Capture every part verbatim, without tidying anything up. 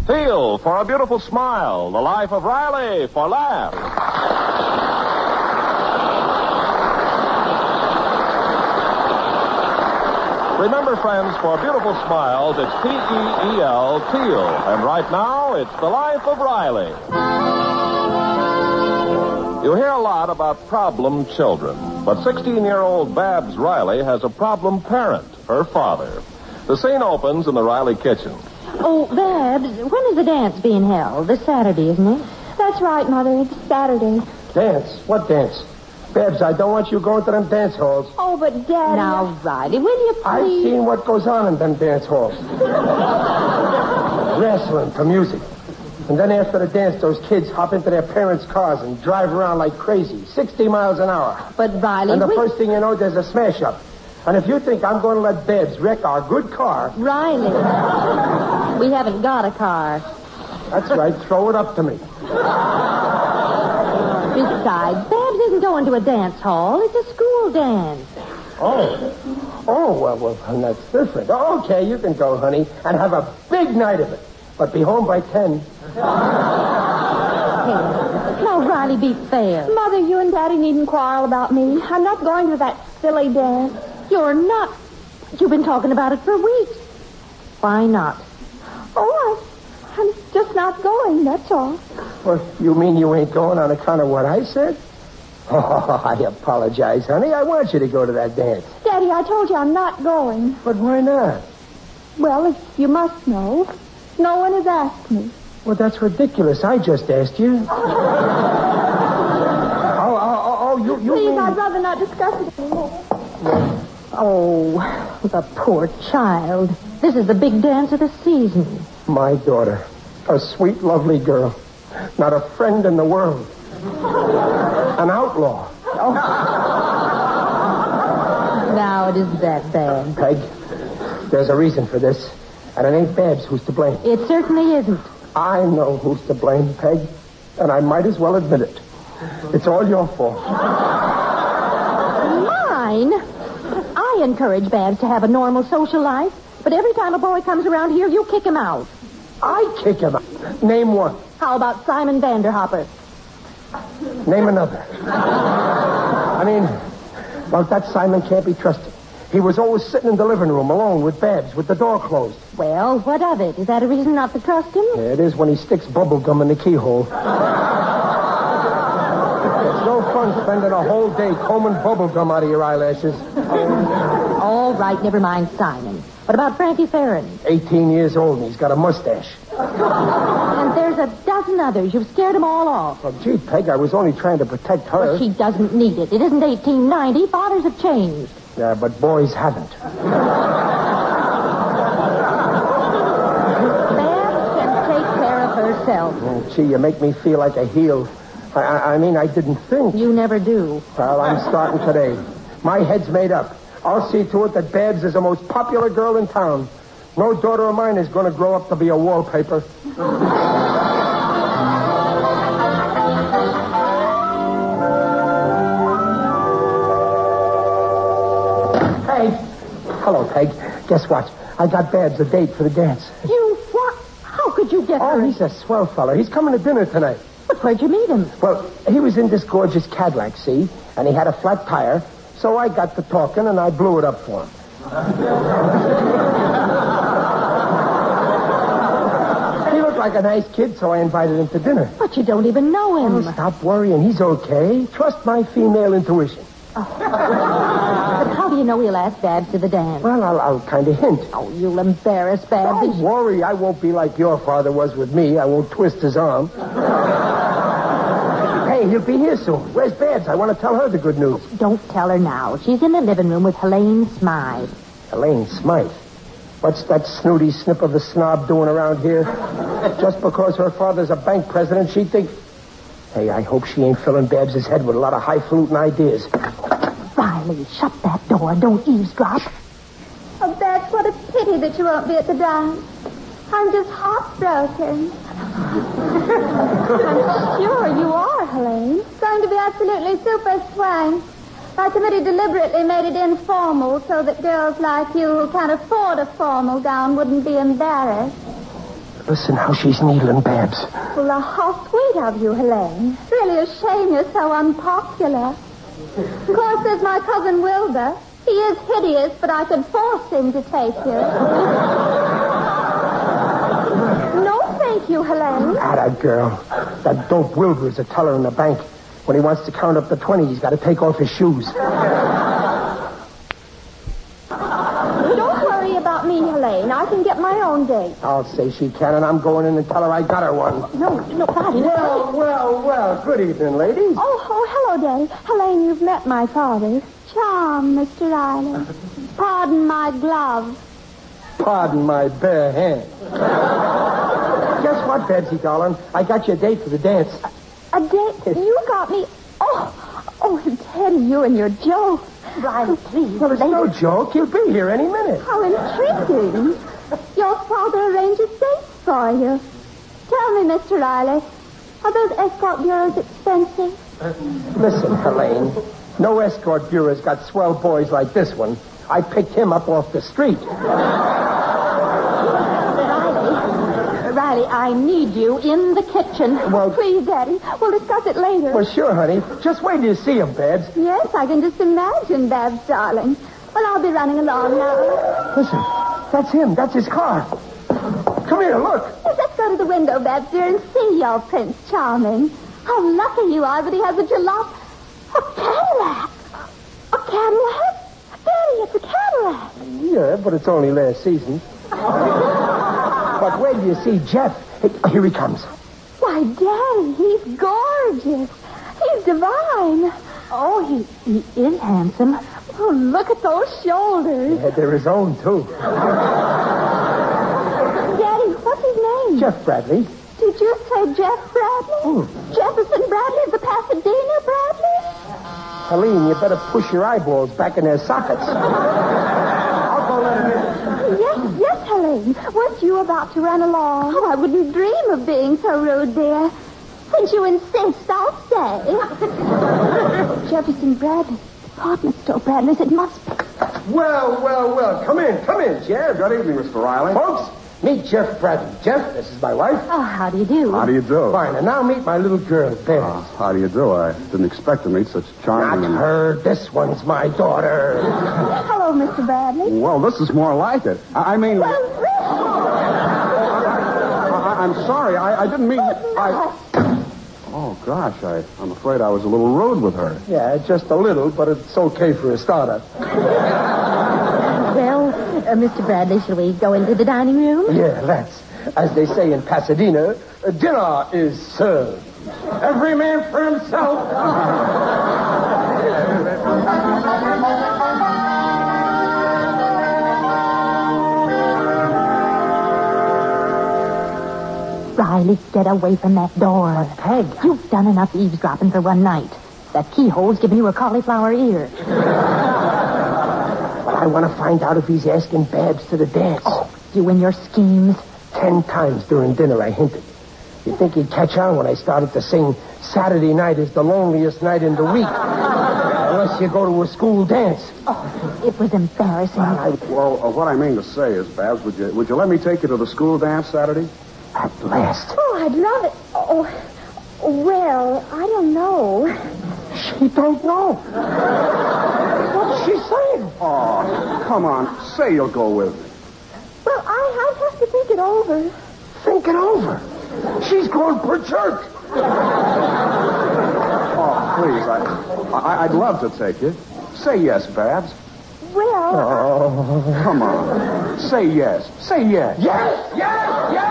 Theo for a beautiful smile. The Life of Riley for laughs. Remember, friends, for beautiful smiles, it's T E E L, Teal. And right now, it's The Life of Riley. You hear a lot about problem children, but sixteen-year-old Babs Riley has a problem parent, her father. The scene opens in the Riley kitchen. Oh, Babs, when is the dance being held? This Saturday, isn't it? That's right, Mother. It's Saturday. Dance? What dance? Babs, I don't want you going to them dance halls. Oh, but Daddy... Now, Riley, will you please... I've seen what goes on in them dance halls. Wrestling to music. And then after the dance, those kids hop into their parents' cars and drive around like crazy, sixty miles an hour. But, Riley... And the we... first thing you know, there's a smash-up. And if you think I'm going to let Babs wreck our good car... Riley, we haven't got a car. That's right. Throw it up to me. Besides, Babs isn't going to a dance hall. It's a school dance. Oh. Oh, well, well, that's different. Okay, you can go, honey, and have a big night of it. But be home by ten. Hey, now, Riley, be fair. Mother, you and Daddy needn't quarrel about me. I'm not going to that silly dance. You're not. You've been talking about it for weeks. Why not? Oh, I, I'm just not going, that's all. Well, you mean you ain't going on account of what I said? Oh, I apologize, honey. I want you to go to that dance. Daddy, I told you I'm not going. But why not? Well, if you must know, no one has asked me. Well, that's ridiculous. I just asked you. oh, oh, oh, oh, you, you Please, mean... I'd rather not discuss it anymore. Oh, the poor child. This is the big dance of the season. My daughter. A sweet, lovely girl. Not a friend in the world. An outlaw. Oh. Now it isn't that bad. Peg, there's a reason for this. And it ain't Babs who's to blame. It certainly isn't. I know who's to blame, Peg. And I might as well admit it. It's all your fault. Mine? I encourage Babs to have a normal social life. But every time a boy comes around here, you kick him out. I kick him out. Name one. How about Simon Vanderhopper? Name another. I mean, well, that Simon can't be trusted. He was always sitting in the living room alone with Babs, with the door closed. Well, what of it? Is that a reason not to trust him? Yeah, it is when he sticks bubble gum in the keyhole. It's no fun spending a whole day combing bubble gum out of your eyelashes. All right, never mind Simon. What about Frankie Farron? eighteen years old, and he's got a mustache. And there's a dozen others. You've scared them all off. Well, gee, Peg, I was only trying to protect her. Well, she doesn't need it. It isn't eighteen ninety. Fathers have changed. Yeah, but boys haven't. Babs can take care of herself. Oh, gee, you make me feel like a heel. I, I, I mean, I didn't think. You never do. Well, I'm starting today. My head's made up. I'll see to it that Babs is the most popular girl in town. No daughter of mine is going to grow up to be a wallpaper. Peg. Hello, Peg. Guess what? I got Babs a date for the dance. You what? How could you get Oh, her? he's a swell fella. He's coming to dinner tonight. But where'd you meet him? Well, he was in this gorgeous Cadillac, see? And he had a flat tire. So I got to talking, and I blew it up for him. He looked like a nice kid, so I invited him to dinner. But you don't even know him. Oh, stop worrying. He's okay. Trust my female intuition. Oh. But how do you know he'll ask Babs to the dance? Well, I'll, I'll kind of hint. Oh, you'll embarrass Babs. Don't worry. I won't be like your father was with me. I won't twist his arm. Hey, he'll be here soon. Where's Babs? I want to tell her the good news. Don't tell her now. She's in the living room with Helene Smythe. Helene Smythe? What's that snooty snip of a snob doing around here? Just because her father's a bank president, she thinks... Hey, I hope she ain't filling Babs' head with a lot of highfalutin ideas. Riley, shut that door. Don't eavesdrop. Oh, Babs, what a pity that you won't be at the dance. I'm just heartbroken. I'm sure you are, Helene. It's going to be absolutely super swank. Our committee deliberately made it informal so that girls like you who can't afford a formal gown wouldn't be embarrassed. Listen how she's needling Babs. Well, uh, how sweet of you, Helene. Really a shame you're so unpopular. Of course, there's my cousin Wilbur. He is hideous, but I could force him to take you. No, thank you, Helene. Atta girl. That dope Wilbur is a teller in the bank. When he wants to count up the twenty, he's got to take off his shoes. Don't worry about me, Helene. I can get my own date. I'll say she can, and I'm going in and tell her I got her one. No, no, Daddy. Well, well, well. Good evening, ladies. Oh, oh, hello, Daddy. Helene, you've met my father. Charm, Mister Riley. Pardon my glove. Pardon my bare hand. Guess what, Betsy, darling? I got you a date for the dance. A date? You got me. Oh, oh, Teddy, you and your joke. Riley, please. Well, it's no joke. He'll be here any minute. How intriguing. Your father arranges dates for you. Tell me, Mister Riley, are those escort bureaus expensive? Uh, listen, Helene. No escort bureau's got swell boys like this one. I picked him up off the street. Riley, Riley, I need you in the kitchen. Well, Please, Daddy. We'll discuss it later. Well, sure, honey. Just wait till you see him, Babs. Yes, I can just imagine, Babs, darling. Well, I'll be running along now. Listen, that's him. That's his car. Come here, look. Yes, let's go to the window, Babs, dear, and see your Prince Charming. How lucky you are that he has a jalop. A Cadillac. A Cadillac? Daddy, it's a Cadillac. Yeah, but it's only last season. But wait till you see Jeff. Hey, here he comes. Why, Daddy, he's gorgeous. He's divine. Oh, he, he is handsome. Oh, look at those shoulders. Yeah, they're his own, too. Daddy, what's his name? Jeff Bradley. Did you say Jeff Bradley? Hmm. Jefferson Bradley of the Pasadena Bradley? Helene, you better push your eyeballs back in their sockets. I'll go let him in. Yes, yes, Helene. Weren't you about to run along? Oh, I wouldn't dream of being so rude, dear. Since you insist, I'll stay. Jefferson Bradley. Department store Bradley's, it must be. Well, well, well. Come in, come in, Jeff. Good evening, Mister Riley. Folks, meet Jeff Bradley. Jeff, this is my wife. Oh, how do you do? How do you do? Fine, and now meet my little girl, Babs. Uh, how do you do? I didn't expect to meet such charming Not and... her. This one's my daughter. Hello, Mister Bradley. Well, this is more like it. I, I mean... Well, really? I, I'm sorry. I, I didn't mean... I... Oh, gosh, I, I'm afraid I was a little rude with her. Yeah, just a little, but it's okay for a starter. Well, uh, Mister Bradley, shall we go into the dining room? Yeah, let's. As they say in Pasadena, uh, dinner is served. Every man for himself. Riley, get away from that door. Peg. You've done enough eavesdropping for one night. That keyhole's giving you a cauliflower ear. But I want to find out if he's asking Babs to the dance. Oh, you and your schemes. Ten times during dinner I hinted. You'd think he'd catch on when I started to sing Saturday night is the loneliest night in the week. Unless you go to a school dance. Oh, it was embarrassing. Well, I, well uh, what I mean to say is, Babs, would you, would you let me take you to the school dance Saturday? At last. Oh, I'd love it. Oh, well, I don't know. She don't know. What's she saying? Oh, come on. Say you'll go with me. Well, I, I have to think it over. Think it over. She's going per jerk. Oh, please, I, I, I'd love to take you. Say yes, Babs. Well, Oh. Come on. Say yes. Say yes. Yes, yes, yes!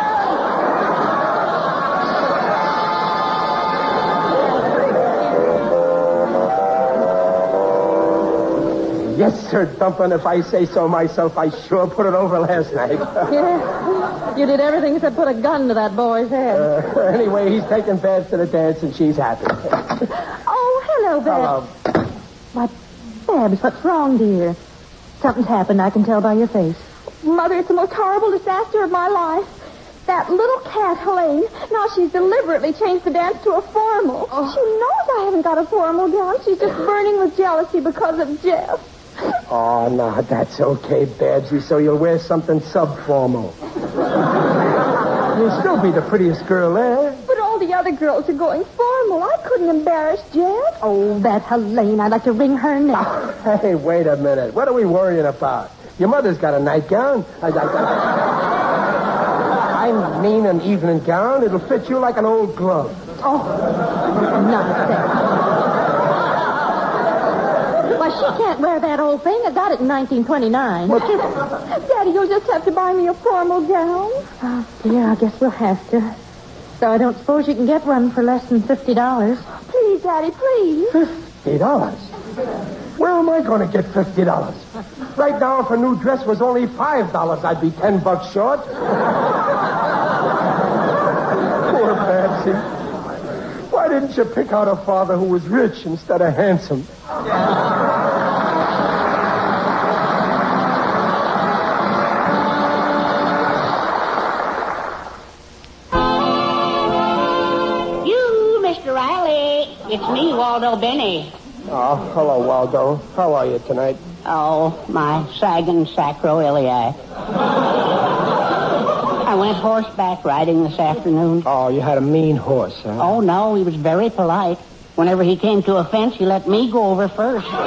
Yes, sir, Dumpin'. If I say so myself, I sure put it over last night. Yeah, you did everything except put a gun to that boy's head. Uh, anyway, he's taking Babs to the dance, and she's happy. oh, hello, Babs. Hello. Why, Babs, what's wrong, dear? Something's happened, I can tell by your face. Mother, it's the most horrible disaster of my life. That little cat, Helene, now she's deliberately changed the dance to a formal. Oh. She knows I haven't got a formal gown. She's just burning with jealousy because of Jeff. Oh, no, that's okay, Babsy, so you'll wear something sub-formal. You'll still be the prettiest girl there. But all the other girls are going formal. I couldn't embarrass Jeff. Oh, that's Helene. I'd like to wring her neck. Hey, wait a minute. What are we worrying about? Your mother's got a nightgown. I, I, I, I'm mean an evening gown. It'll fit you like an old glove. Oh, nonsense. Well, she can't wear that old thing. I got it in nineteen twenty-nine. Daddy, you'll just have to buy me a formal gown. Oh, dear, I guess we'll have to. So I don't suppose you can get one for less than fifty dollars. Please, Daddy, please. Fifty dollars? Where am I going to get fifty dollars? Right now, if a new dress was only five dollars, I'd be ten bucks short. Poor Patsy. Why didn't you pick out a father who was rich instead of handsome? You, Mister Riley. It's me, Waldo Benny. Oh, hello, Waldo. How are you tonight? Oh, my sagging sacroiliac. I went horseback riding this afternoon. Oh, you had a mean horse, huh? Oh, no, he was very polite. Whenever he came to a fence, he let me go over first. Yeah,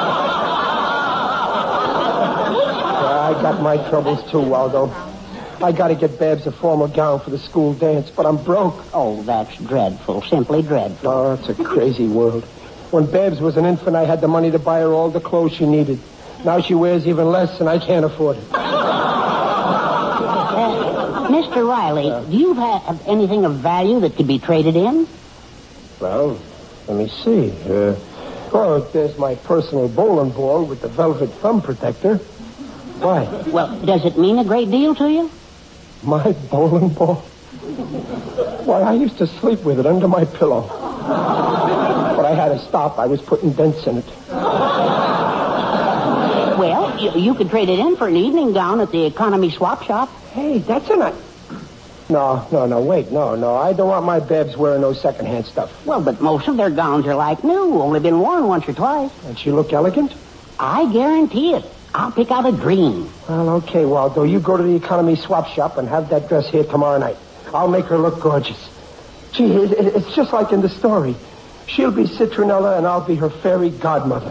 I got my troubles too, Waldo. I got to get Babs a formal gown for the school dance, but I'm broke. Oh, that's dreadful, simply dreadful. Oh, it's a crazy world. When Babs was an infant, I had the money to buy her all the clothes she needed. Now she wears even less, and I can't afford it. Uh, Mister Riley, uh, do you have anything of value that could be traded in? Well, let me see. Uh, oh, there's my personal bowling ball with the velvet thumb protector. Why? Well, does it mean a great deal to you? My bowling ball? Why, I used to sleep with it under my pillow. But I had to stop. I was putting dents in it. Well, you, you could trade it in for an evening gown at the economy swap shop. Hey, that's a nice... No, no, no, wait, no, no. I don't want my Babs wearing no secondhand stuff. Well, but most of their gowns are like new, only been worn once or twice. And she look elegant? I guarantee it. I'll pick out a dream. Well, okay, Waldo. You go to the economy swap shop and have that dress here tomorrow night. I'll make her look gorgeous. Gee, it, it, it's just like in the story. She'll be Citronella and I'll be her fairy godmother.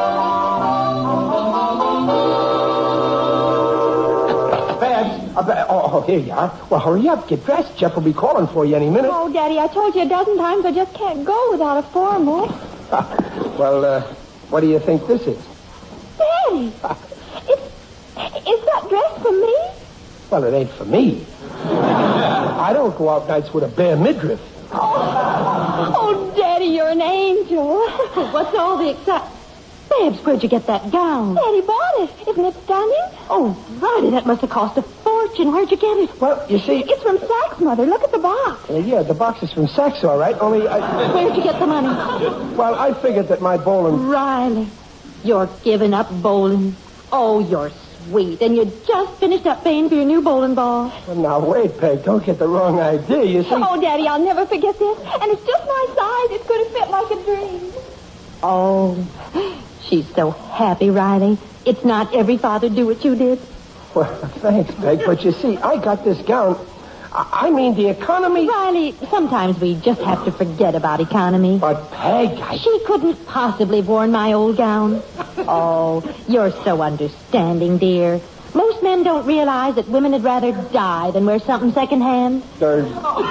Babs, uh, oh, oh, here you are. Well, hurry up. Get dressed. Jeff will be calling for you any minute. Oh, Daddy, I told you a dozen times I just can't go without a formal. Well, uh, what do you think this is? Daddy, it's, is that dress for me? Well, it ain't for me. I don't go out nights with a bare midriff. Oh, oh, Daddy, you're an angel. What's all the excitement? Babs, where'd you get that gown? Daddy bought it. Isn't it stunning? Oh, Riley, that must have cost a fortune. Where'd you get it? Well, you see... It's from Saks, Mother. Look at the box. Uh, yeah, the box is from Saks, all right, only I... Where'd you get the money? Well, I figured that my bowling... Riley, you're giving up bowling. Oh, you're sweet. And you just finished up paying for your new bowling ball. Well, now, wait, Peg. Don't get the wrong idea, you see... Oh, Daddy, I'll never forget this. And it's just my size. It's going to fit like a dream. Oh, she's so happy, Riley. It's not every father do what you did. Well, thanks, Peg. But you see, I got this gown... I mean, the economy... Riley, sometimes we just have to forget about economy. But, Peg, I... She couldn't possibly have worn my old gown. Oh, you're so understanding, dear. Most men don't realize that women would rather die than wear something secondhand. Uh,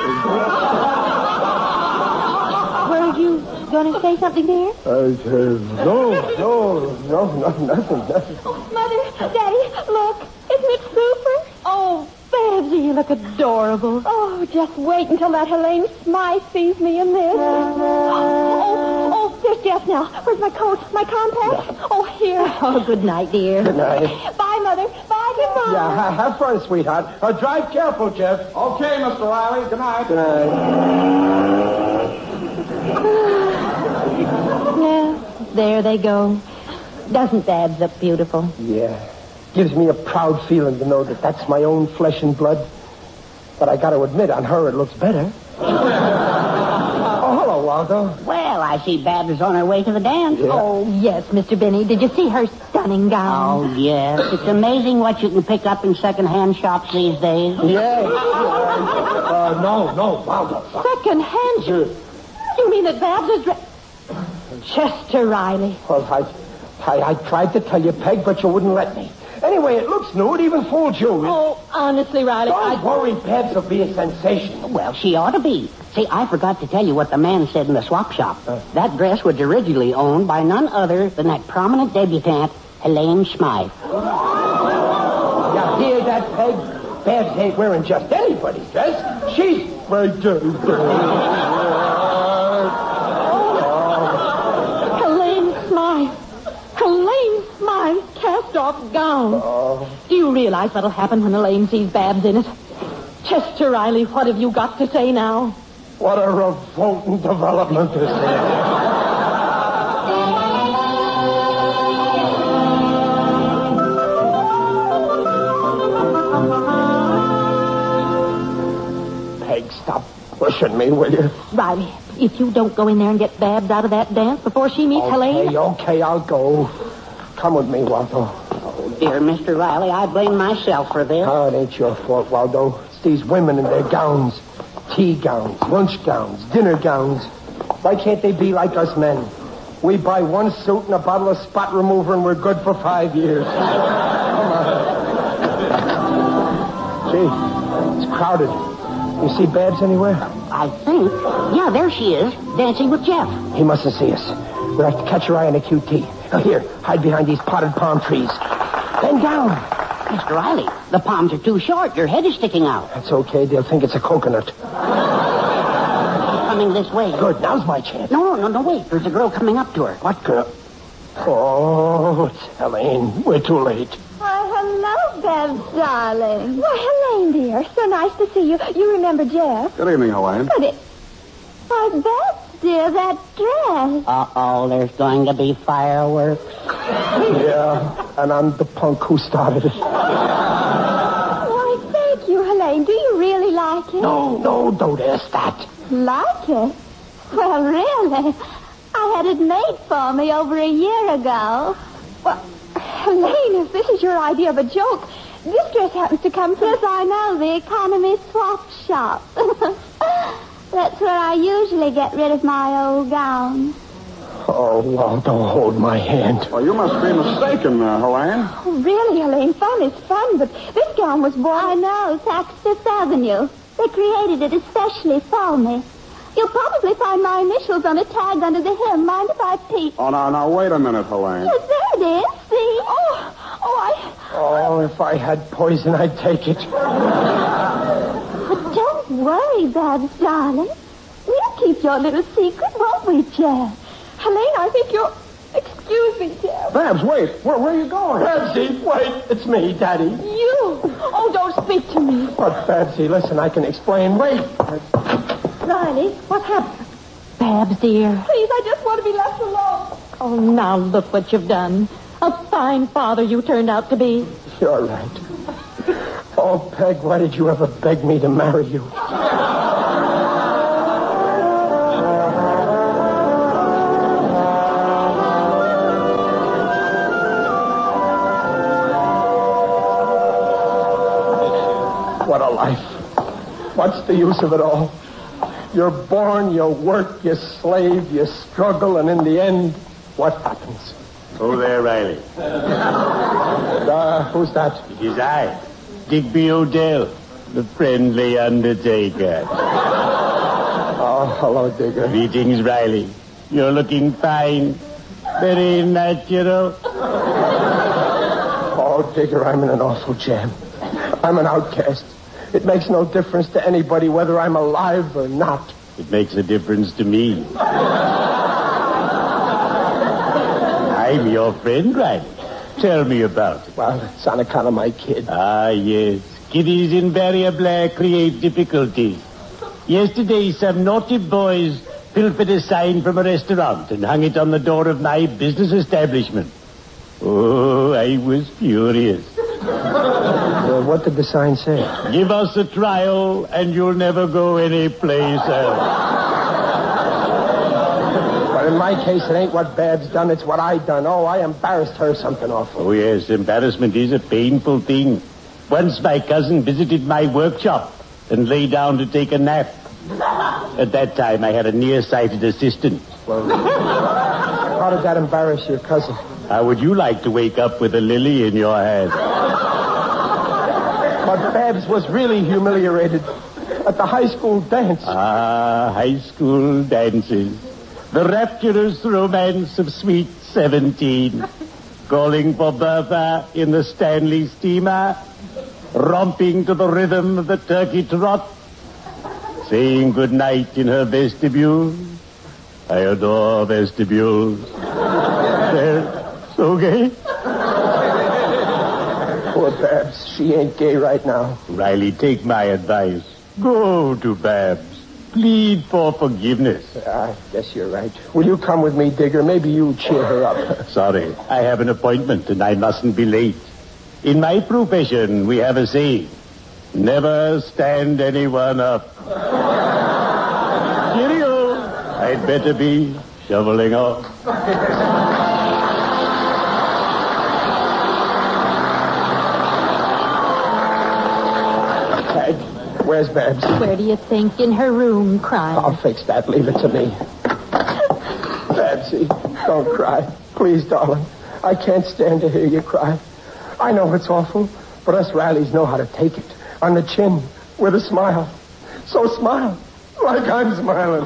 Were you going to say something, dear? Uh, uh, no, no, no, no, nothing, nothing. Oh, Mother, Daddy, look. Isn't it super? Oh, Babsy, you look adorable. Oh, just wait until that Helene Smythe sees me in this. Oh, oh, there's Jeff now. Where's my coat? My compact? Oh, here. Oh, good night, dear. Good night. Bye, Mother. Bye, goodbye. Yeah, ha- have fun, sweetheart. Uh, drive careful, Jeff. Okay, Mister Riley. Good night. Good night. Yeah, there they go. Doesn't Babs look beautiful? Yeah. Gives me a proud feeling to know that that's my own flesh and blood. But I got to admit, on her it looks better. Oh, hello, Waldo. Well, I see Babs is on her way to the dance. Yeah. Oh, yes, Mister Benny. Did you see her stunning gown? Oh, yes. It's amazing what you can pick up in second-hand shops these days. Yeah. Uh, no, no, Waldo. Second hand? You, you mean that Babs is... Dra- Chester Riley. Well, I, I, I tried to tell you, Peg, but you wouldn't let me. Anyway, it looks new. It even fooled you. Oh, honestly, Riley, Don't I... worry, Babs will be a sensation. Well, she ought to be. See, I forgot to tell you what the man said in the swap shop. Uh, that dress was originally owned by none other than that prominent debutante, Helene Smythe. You hear that, Peg? Babs ain't wearing just anybody's dress. She's... Right there. Helene Smythe. Helene Smythe's cast-off gown. Oh. Do you realize what'll happen when Elaine sees Babs in it? Chester Riley, what have you got to say now? What a revolting development this is. Peg, stop pushing me, will you? Riley, if you don't go in there and get Babs out of that dance before she meets okay, Helene... Okay, okay, I'll go. Come with me, Waldo. Oh, dear Mister Riley, I blame myself for this. Oh, it ain't your fault, Waldo. It's these women in their gowns. Tea gowns, lunch gowns, dinner gowns. Why can't they be like us men? We buy one suit and a bottle of spot remover and we're good for five years. Come on. Gee, it's crowded. You see Babs anywhere? I think. Yeah, there she is, dancing with Jeff. He mustn't see us. We'll have to catch her eye on the Q T. Now, here, hide behind these potted palm trees. Bend down. Mister Riley, the palms are too short. Your head is sticking out. That's okay. They'll think it's a coconut. Coming this way. Good. Now's my chance. No, no, no, no, wait. There's a girl coming up to her. What girl? Oh, it's Helene. We're too late. Why, hello, Babs, darling. Why, Helene, dear. So nice to see you. You remember Jeff? Good evening, Helene. But it... Why, Babs, dear, that dress. Uh-oh, there's going to be fireworks. Yeah, and I'm the punk who started it. Why, thank you, Helene. Do you really like it? No, no, don't ask that. Like it? Well, really? I had it made for me over a year ago. Well, Helene, if this is your idea of a joke, this dress happens to come from, as I know, the economy swap shop. That's where I usually get rid of my old gowns. Oh, Waldo, hold my hand. Well, you must be mistaken, uh, Helene. Oh, really, Helene, fun is fun, but this gown was born... I know, Saks Fifth Avenue. They created it especially for me. You'll probably find my initials on a tag under the hem. Mind if I peek? Oh, now, now, wait a minute, Helene. Yes, there it is. See? Oh, oh, I... Oh, if I had poison, I'd take it. But don't worry, Babs, darling. We'll keep your little secret, won't we, Jeff? Helene, I think you're... Excuse me, Jeff. Babs, wait. Where, where are you going? Babsy, wait. It's me, Daddy. You? Oh, don't speak to me. But, Babsy, listen, I can explain. Wait. Riley, what happened? Babs, dear. Please, I just want to be left alone. Oh, now look what you've done. A fine father you turned out to be. You're right. Oh, Peg, why did you ever beg me to marry you? What a life. What's the use of it all? You're born, you work, you slave, you struggle, and in the end, what happens? Oh, there, Riley. Uh, who's that? It is I, Digby Odell, the friendly undertaker. Oh, hello, Digger. Greetings, Riley. You're looking fine. Very natural. Oh, Digger, I'm in an awful jam. I'm an outcast. It makes no difference to anybody whether I'm alive or not. It makes a difference to me. I'm your friend, Riley. Tell me about it. Well, it's on account of my kid. Ah, yes. Kiddies invariably create difficulties. Yesterday, some naughty boys pilfered a sign from a restaurant and hung it on the door of my business establishment. Oh, I was furious. Uh, what did the sign say? Give us a trial, and you'll never go anyplace else. But in my case, it ain't what Bab's done, it's what I done. Oh, I embarrassed her something awful. Oh, yes, embarrassment is a painful thing. Once my cousin visited my workshop. and lay down to take a nap. At that time, I had a nearsighted assistant. Well, how did that embarrass your cousin? How would you like to wake up with a lily in your hand? But Babs was really humiliated at the high school dance. Ah, high school dances. The rapturous romance of sweet seventeen. Calling for Bertha in the Stanley steamer. Romping to the rhythm of the turkey trot. Saying goodnight in her vestibule. I adore vestibules. They're so gay. Poor Babs. She ain't gay right now. Riley, take my advice. Go to Babs. Plead for forgiveness. I guess you're right. Will you come with me, Digger? Maybe you'll cheer her up. Sorry, I have an appointment and I mustn't be late. In my profession, we have a saying. Never stand anyone up. Cheerio. I'd better be shoveling off. Where's Babs? Where do you think? In her room, crying. I'll fix that. Leave it to me. Babsy, don't cry. Please, darling. I can't stand to hear you cry. I know it's awful, but us Rileys know how to take it. On the chin, with a smile. So smile, like I'm smiling.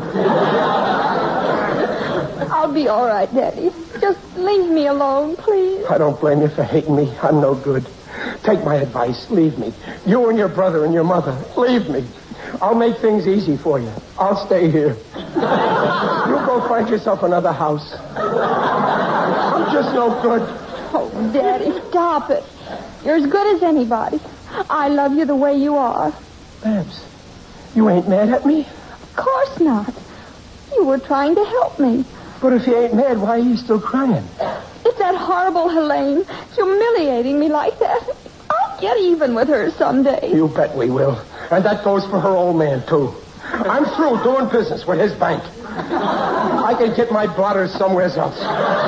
I'll be all right, Daddy. Just leave me alone, please. I don't blame you for hating me. I'm no good. Take my advice. Leave me. You and your brother and your mother. Leave me. I'll make things easy for you. I'll stay here. You go find yourself another house. I'm just no good. Oh, Daddy, stop it. You're as good as anybody. I love you the way you are. Babs, you ain't mad at me? Of course not. You were trying to help me. But if you ain't mad, why are you still crying? It's that horrible Helene humiliating me like that. I'll get even with her someday. You bet we will. And that goes for her old man, too. I'm through doing business with his bank. I can get my blotters somewhere else.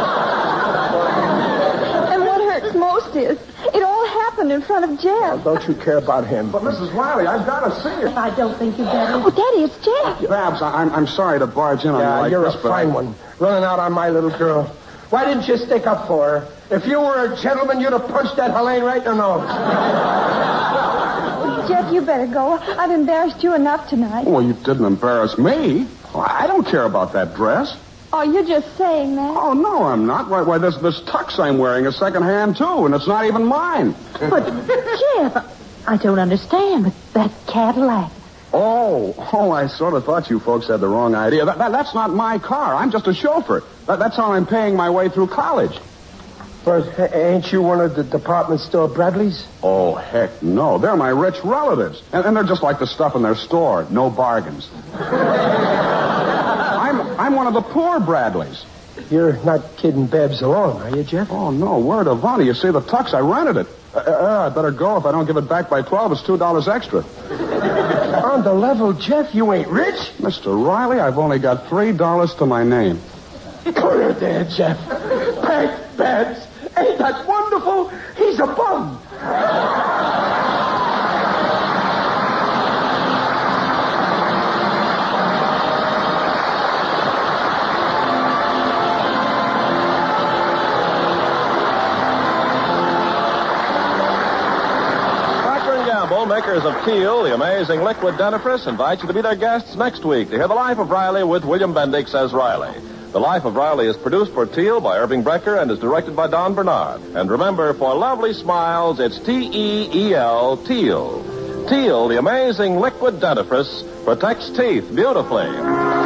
And what hurts most is, it all happened in front of Jeff. Well, don't you care about him? But, Missus Riley, I've got to see you. I don't think you better. Oh, Daddy, it's Jeff. Babs, I, I'm, I'm sorry to barge in on Yeah, you like you're this, a but fine I... one. Running out on my little girl. Why didn't you stick up for her? If you were a gentleman, you'd have punched that Helene right in the nose. Jeff, you better go. I've embarrassed you enough tonight. Well, you didn't embarrass me. I don't care about that dress. Oh, you're just saying that. Oh, no, I'm not. Why, why this, this tux I'm wearing is secondhand, too, and it's not even mine. But, Jeff, I don't understand. But that Cadillac. Oh, oh, I sort of thought you folks had the wrong idea. That, that, that's not my car. I'm just a chauffeur. That, that's how I'm paying my way through college. But ain't you one of the department store Bradleys? Oh, heck no. They're my rich relatives. And, and they're just like the stuff in their store. No bargains. I'm, I'm one of the poor Bradleys. You're not kidding Babs alone, are you, Jeff? Oh, no. Word of honor. You see, the tux, I rented it. Uh, uh, I better go. If I don't give it back by twelve, it's two dollars extra. On the level, Jeff, you ain't rich. Mister Riley, I've only got three dollars to my name. Put her there, Jeff. Bank Babs. Ain't that wonderful? He's a bum. Makers of Teal, the amazing liquid dentifrice, invite you to be their guests next week to hear The Life of Riley with William Bendix as Riley. The Life of Riley is produced for Teal by Irving Brecker and is directed by Don Bernard. And remember, for lovely smiles, it's T E E L, Teal. Teal, the amazing liquid dentifrice, protects teeth beautifully.